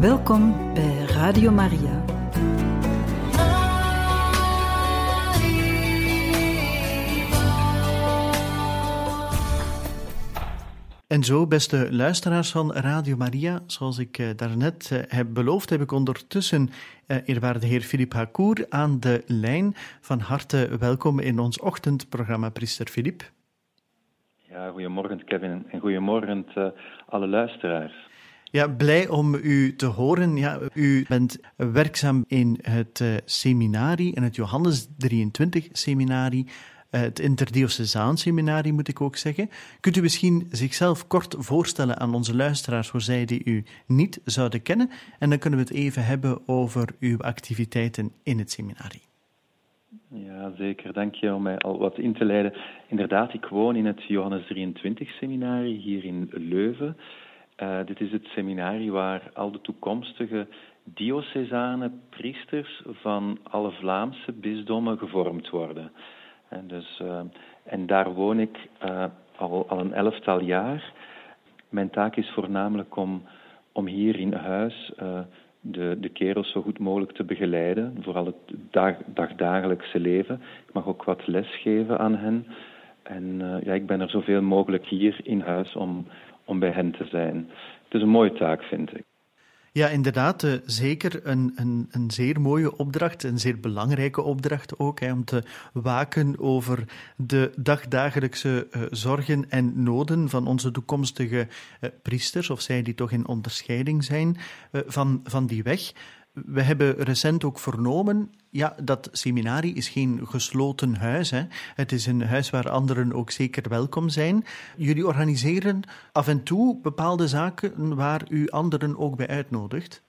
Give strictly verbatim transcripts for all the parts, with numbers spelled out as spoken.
Welkom bij Radio Maria. En zo, beste luisteraars van Radio Maria, zoals ik uh, daarnet uh, heb beloofd, heb ik ondertussen uh, eerwaarde heer Philippe Hacourt aan de lijn. Van harte welkom in ons ochtendprogramma, priester Philippe. Ja, goedemorgen Kevin en goedemorgen uh, alle luisteraars. Ja, blij om u te horen. Ja, u bent werkzaam in het uh, seminarie, in het Johannes drieëntwintig seminarie, uh, het Interdiocesaans seminarie moet ik ook zeggen. Kunt u misschien zichzelf kort voorstellen aan onze luisteraars voor zij die u niet zouden kennen? En dan kunnen we het even hebben over uw activiteiten in het seminarie. Ja, zeker. Dank je om mij al wat in te leiden. Inderdaad, ik woon in het Johannes drieëntwintig seminarie hier in Leuven. Uh, dit is het seminarie waar al de toekomstige diocesane priesters van alle Vlaamse bisdommen gevormd worden. En, dus, uh, en daar woon ik uh, al, al een elftal jaar. Mijn taak is voornamelijk om, om hier in huis uh, de, de kerels zo goed mogelijk te begeleiden, vooral het dag, dagdagelijkse leven. Ik mag ook wat lesgeven aan hen. En uh, ja, ik ben er zoveel mogelijk hier in huis om... om bij hen te zijn. Het is een mooie taak, vind ik. Ja, inderdaad. Uh, zeker een, een, een zeer mooie opdracht, een zeer belangrijke opdracht ook, hè, om te waken over de dagdagelijkse uh, zorgen en noden van onze toekomstige uh, priesters, of zij die toch in onderscheiding zijn uh, van, van die weg. We hebben recent ook vernomen, ja, dat seminarie is geen gesloten huis. Hè. Het is een huis waar anderen ook zeker welkom zijn. Jullie organiseren af en toe bepaalde zaken waar u anderen ook bij uitnodigt.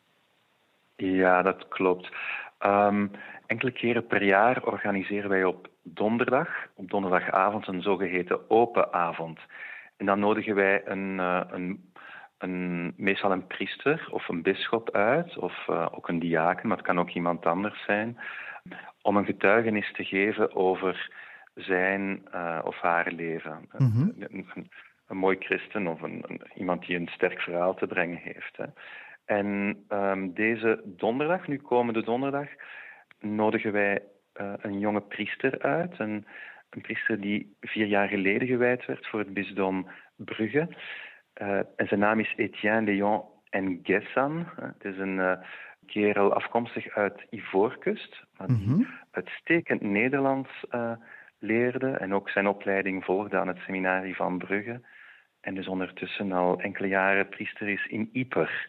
Ja, dat klopt. Um, enkele keren per jaar organiseren wij op donderdag, op donderdagavond, een zogeheten open avond. En dan nodigen wij een... Uh, een Een, meestal een priester of een bisschop uit, of uh, ook een diaken, maar het kan ook iemand anders zijn, om een getuigenis te geven over zijn uh, of haar leven. Mm-hmm. Een, een, een mooi christen of een, een, iemand die een sterk verhaal te brengen heeft. Hè. En um, deze donderdag, nu komende donderdag, nodigen wij uh, een jonge priester uit, een, een priester die vier jaar geleden gewijd werd voor het bisdom Brugge. Uh, en zijn naam is Etienne Léon Nguessan. Uh, het is een uh, kerel afkomstig uit Ivoorkust, maar die mm-hmm. uitstekend Nederlands uh, leerde en ook zijn opleiding volgde aan het seminarie van Brugge. En dus ondertussen al enkele jaren priester is in Yper.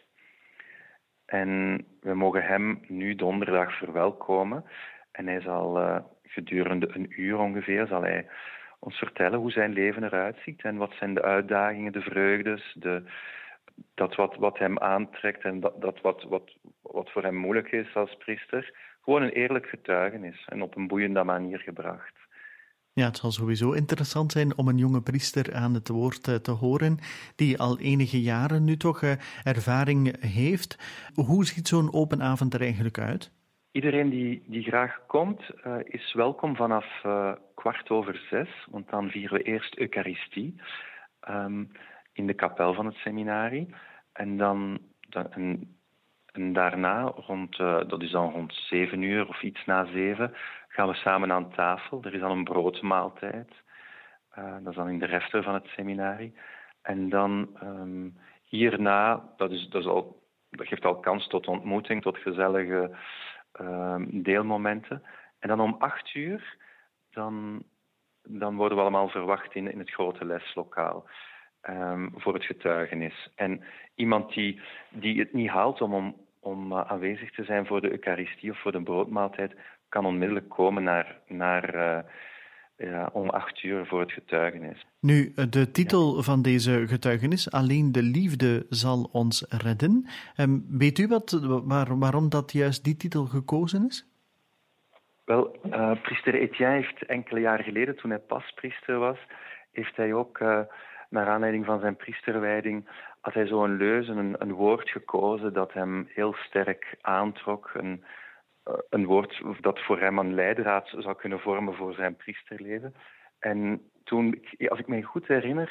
En we mogen hem nu donderdag verwelkomen. En hij zal uh, gedurende een uur ongeveer zal hij ons vertellen hoe zijn leven eruit ziet en wat zijn de uitdagingen, de vreugdes, de, dat wat, wat hem aantrekt en dat, dat wat, wat, wat voor hem moeilijk is als priester. Gewoon een eerlijk getuigenis en op een boeiende manier gebracht. Ja, het zal sowieso interessant zijn om een jonge priester aan het woord te horen, die al enige jaren nu toch uh, ervaring heeft. Hoe ziet zo'n open avond er eigenlijk uit? Iedereen die, die graag komt, uh, is welkom vanaf uh, kwart over zes, want dan vieren we eerst Eucharistie um, in de kapel van het seminarie. En dan de, en, en daarna, rond, uh, dat is dan rond zeven uur of iets na zeven, gaan we samen aan tafel. Er is dan een broodmaaltijd. Uh, dat is dan in de refter van het seminarie. En dan um, hierna, dat, is, dat, is al, dat geeft al kans tot ontmoeting, tot gezellige uh, deelmomenten. En dan om acht uur, dan, dan worden we allemaal verwacht in, in het grote leslokaal. Um, voor het getuigenis. En iemand die, die het niet haalt om, om, om uh, aanwezig te zijn voor de Eucharistie of voor de broodmaaltijd, kan onmiddellijk komen naar, naar uh, ja, om acht uur voor het getuigenis. Nu, de titel ja. van deze getuigenis, Alleen de liefde zal ons redden. Um, weet u wat, waar, waarom dat juist die titel gekozen is? Wel, uh, priester Etienne heeft enkele jaren geleden, toen hij pas priester was, heeft hij ook... Uh, naar aanleiding van zijn priesterwijding had hij zo een leuze, een, een woord gekozen dat hem heel sterk aantrok. Een, een woord dat voor hem een leidraad zou kunnen vormen voor zijn priesterleven. En toen, als ik me goed herinner,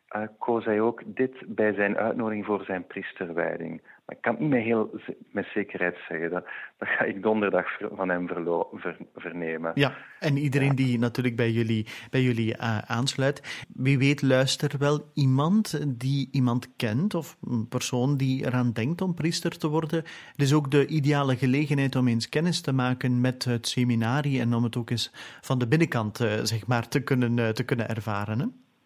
uh, koos hij ook dit bij zijn uitnodiging voor zijn priesterwijding. Maar ik kan het niet met, heel, met zekerheid zeggen. Dat, dat ga ik donderdag van hem verlo- ver, vernemen. Ja, en iedereen ja. die natuurlijk bij jullie, bij jullie uh, aansluit. Wie weet luistert wel iemand die iemand kent of een persoon die eraan denkt om priester te worden. Het is ook de ideale gelegenheid om eens kennis te maken met het seminarie en om het ook eens van de binnenkant uh, zeg maar, te, kunnen, uh, te kunnen ervaren. Hè?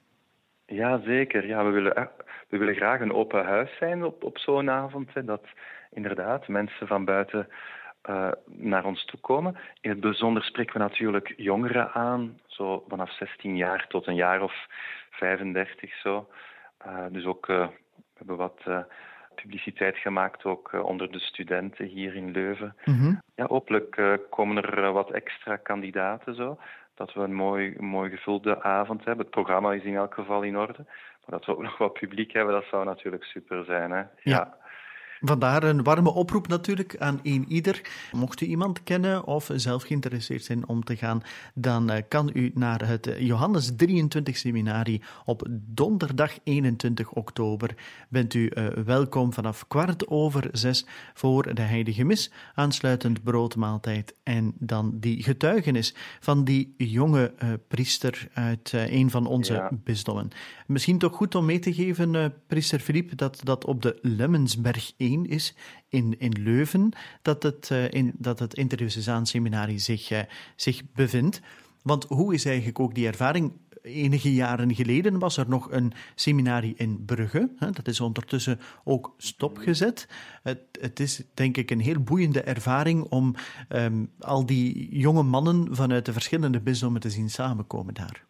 Ja, zeker. Ja, we willen, we willen graag een open huis zijn op, op zo'n avond. Hè, dat inderdaad mensen van buiten uh, naar ons toe komen. In het bijzonder spreken we natuurlijk jongeren aan, zo vanaf zestien jaar tot een jaar of vijfendertig zo. Uh, dus ook, uh, we hebben wat uh, publiciteit gemaakt ook uh, onder de studenten hier in Leuven. Mm-hmm. Ja, hopelijk uh, komen er uh, wat extra kandidaten zo. Dat we een mooi, mooi gevulde avond hebben. Het programma is in elk geval in orde. Maar dat we ook nog wat publiek hebben, dat zou natuurlijk super zijn. Hè? Ja. ja. Vandaar een warme oproep natuurlijk aan een ieder. Mocht u iemand kennen of zelf geïnteresseerd zijn om te gaan, dan kan u naar het Johannes drieëntwintig seminarie op donderdag eenentwintig oktober. Bent u uh, welkom vanaf kwart over zes voor de heilige mis, aansluitend broodmaaltijd en dan die getuigenis van die jonge uh, priester uit uh, een van onze ja. bisdommen. Misschien toch goed om mee te geven, uh, priester Philippe, dat dat op de Lemmensberg één is in, in Leuven, dat het, uh, in, dat het Interdiocesaan Seminarie zich, uh, zich bevindt. Want hoe is eigenlijk ook die ervaring? Enige jaren geleden was er nog een seminarie in Brugge. Hè? Dat is ondertussen ook stopgezet. Het, het is denk ik een heel boeiende ervaring om um, al die jonge mannen vanuit de verschillende bisdommen te zien samenkomen daar.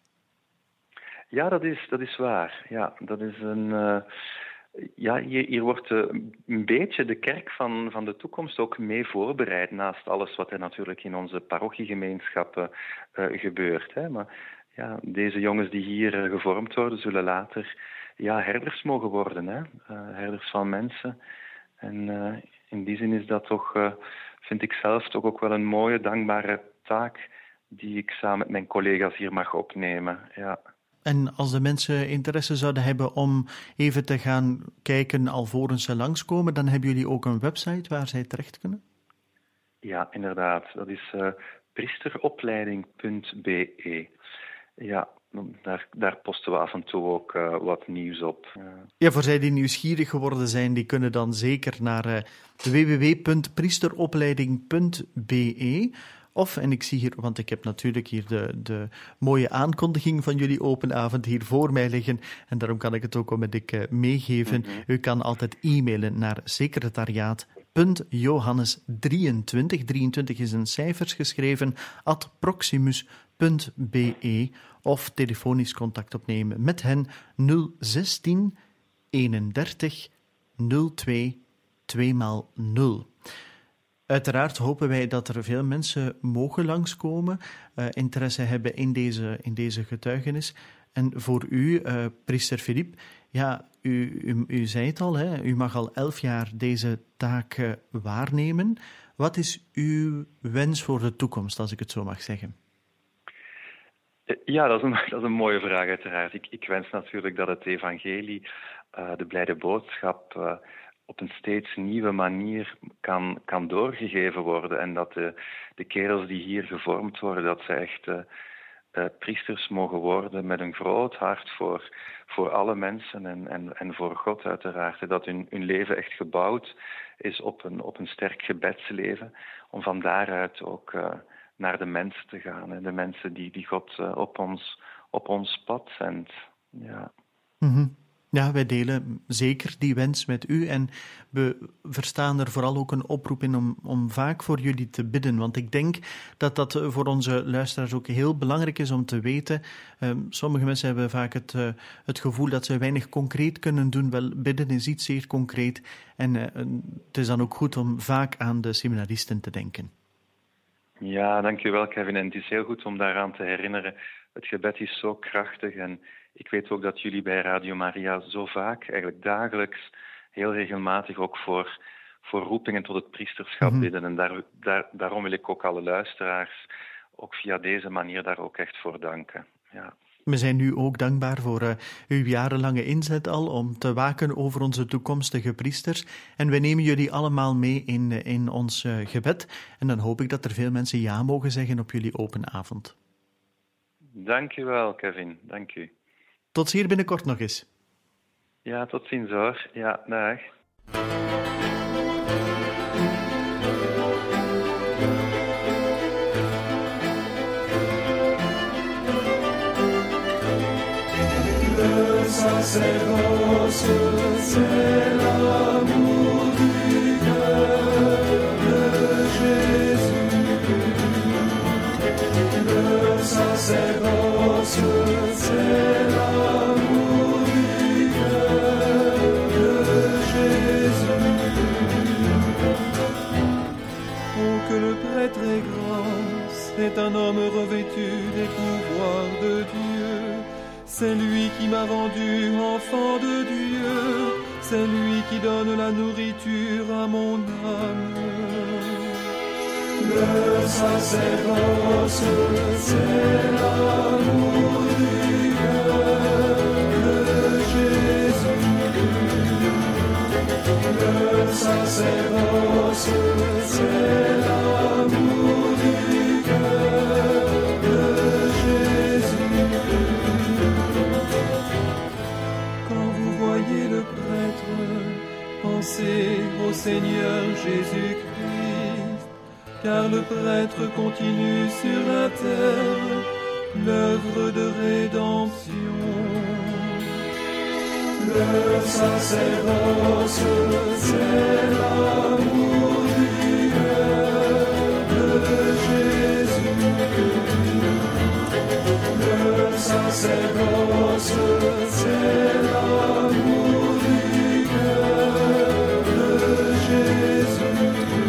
Ja, dat is, dat is waar. Ja, dat is een... Uh... Ja, hier, hier wordt uh, een beetje de kerk van, van de toekomst ook mee voorbereid, naast alles wat er natuurlijk in onze parochiegemeenschappen uh, gebeurt. Hè. Maar ja, deze jongens die hier uh, gevormd worden, zullen later ja, herders mogen worden, hè. Uh, herders van mensen. En uh, in die zin is dat toch, uh, vind ik zelf, toch ook wel een mooie, dankbare taak die ik samen met mijn collega's hier mag opnemen, ja. En als de mensen interesse zouden hebben om even te gaan kijken alvorens ze langskomen, dan hebben jullie ook een website waar zij terecht kunnen? Ja, inderdaad. Dat is uh, priesteropleiding punt b e. Ja, daar, daar posten we af en toe ook uh, wat nieuws op. Uh. Ja, voor zij die nieuwsgierig geworden zijn, die kunnen dan zeker naar uh, w w w punt priesteropleiding punt b e. Of, en ik zie hier, want ik heb natuurlijk hier de, de mooie aankondiging van jullie open avond hier voor mij liggen, en daarom kan ik het ook onmiddellijk uh, meegeven. Mm-hmm. U kan altijd e-mailen naar secretariaat punt johannes drieëntwintig, drieëntwintig is in cijfers geschreven, at proximus punt b e, of telefonisch contact opnemen met hen nul zestien eenendertig nul twee twee nul. Uiteraard hopen wij dat er veel mensen mogen langskomen, uh, interesse hebben in deze, in deze getuigenis. En voor u, uh, priester Philippe, ja, u, u, u zei het al, hè, u mag al elf jaar deze taak uh, waarnemen. Wat is uw wens voor de toekomst, als ik het zo mag zeggen? Ja, dat is een, dat is een mooie vraag uiteraard. Ik, ik wens natuurlijk dat het evangelie, uh, de blijde boodschap, Uh, op een steeds nieuwe manier kan, kan doorgegeven worden. En dat de, de kerels die hier gevormd worden, dat ze echt uh, uh, priesters mogen worden met een groot hart voor, voor alle mensen en, en, en voor God uiteraard. En dat hun, hun leven echt gebouwd is op een, op een sterk gebedsleven, om van daaruit ook uh, naar de mensen te gaan. Hè. De mensen die, die God uh, op, ons, op ons pad zendt. Ja. Mm-hmm. Ja, wij delen zeker die wens met u en we verstaan er vooral ook een oproep in om, om vaak voor jullie te bidden. Want ik denk dat dat voor onze luisteraars ook heel belangrijk is om te weten. Um, sommige mensen hebben vaak het, uh, het gevoel dat ze weinig concreet kunnen doen. Wel, bidden is iets zeer concreet en uh, het is dan ook goed om vaak aan de seminaristen te denken. Ja, dankjewel Kevin. En het is heel goed om daaraan te herinneren. Het gebed is zo krachtig en ik weet ook dat jullie bij Radio Maria zo vaak, eigenlijk dagelijks, heel regelmatig ook voor, voor roepingen tot het priesterschap mm-hmm. bidden. En daar, daar, daarom wil ik ook alle luisteraars ook via deze manier daar ook echt voor danken. Ja. We zijn nu ook dankbaar voor uh, uw jarenlange inzet al om te waken over onze toekomstige priesters. En wij nemen jullie allemaal mee in, in ons uh, gebed. En dan hoop ik dat er veel mensen ja mogen zeggen op jullie open avond. Dank u wel, Kevin. Dank u. Tot hier binnenkort nog eens. Ja, tot ziens hoor. Ja, dag. Le sacerdoce, c'est l'amour du cœur de Jésus. Le sacerdoce, c'est l'amour du cœur de Jésus. Oh, que le prêtre est grand, c'est un homme revêtu des pouvoirs de Dieu. C'est lui qui m'a rendu enfant de Dieu, c'est lui qui donne la nourriture à mon âme. Le sacerdoce, c'est l'amour du cœur de Jésus. Le sacerdoce, c'est l'amour du cœur de Jésus. Le prêtre, pensez au Seigneur Jésus-Christ, car le prêtre continue sur la terre l'œuvre de rédemption. Le sacerdoce, c'est l'amour du cœur de Jésus. Le sacerdoce, c'est l'amour du cœur de Jésus.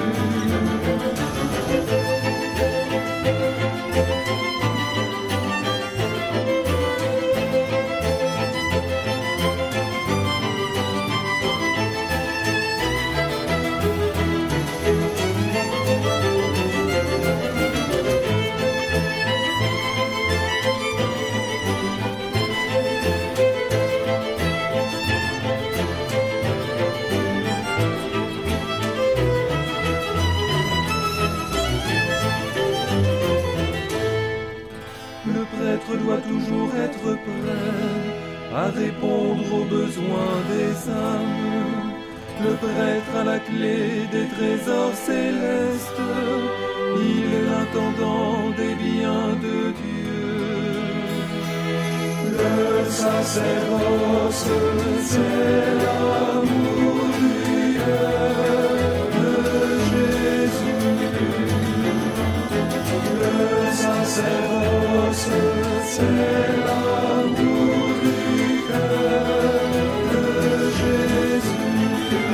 Doit toujours être prêt à répondre aux besoins des âmes. Le prêtre a la clé des trésors célestes, il est l'intendant des biens de Dieu. Le sacerdoce, c'est l'amour du cœur de Jésus. Le sacerdoce, c'est l'amour du cœur de Jésus.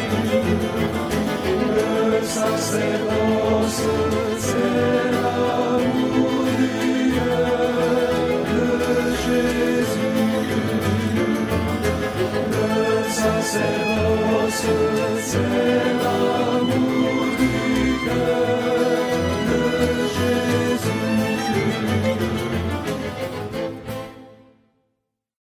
Le sacerdoce, c'est l'amour du cœur de Jésus. Le sacerdoce, c'est l'amour du cœur.